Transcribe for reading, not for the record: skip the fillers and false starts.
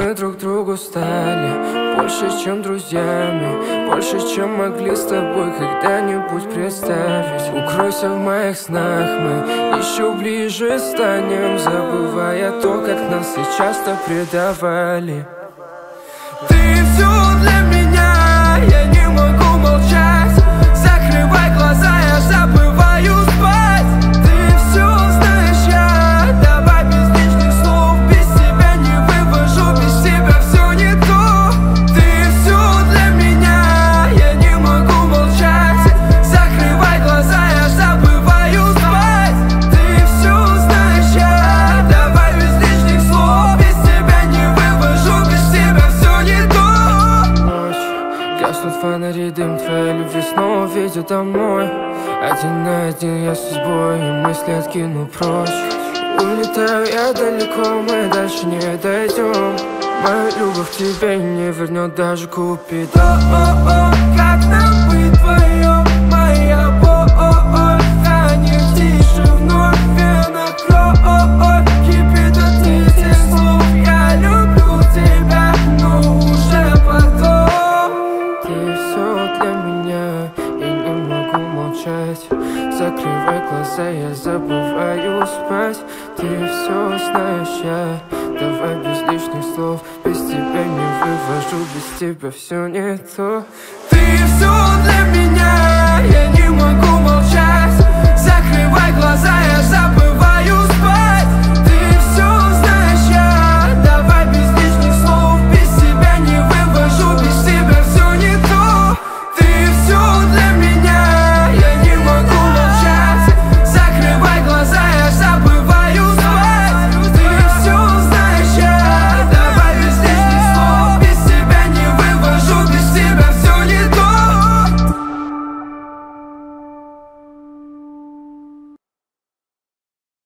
мы друг другу стали больше, чем друзьями, больше, чем могли с тобой когда-нибудь представить. Укройся в моих снах, мы еще ближе станем, забывая то, как нас и часто предавали. Ты все для меня, я не могу молчать. Закрывай глаза, я забываю спать. Ты все знаешь, я давай без лишних слов. Без тебя не вывожу, без тебя все не то. Ты все для меня, я не могу молчать. Закрывай глаза, я забываю спать. Ты все знаешь, я давай без лишних слов. Без тебя не вывожу, без тебя все не то. Ночь, гаснут фонари, дым твоей любви снова ведет домой. Один на один я с судьбой, и мысли откину прочь. Улетаю я далеко, мы дальше не дойдем. Моя любовь к тебе не вернет даже Купидон. О-о-о, как нам быть вдвоем, моя боль станет тише вновь, вена кровь кипит от этих слов. Я люблю тебя, но уже потом. Ты все для меня, я не могу молчать. Закрывай глаза, я забываю спать. Ты все знаешь, я давай без лишних слов. Без тебя не вывожу, без тебя все не то. Ты все для меня, я не могу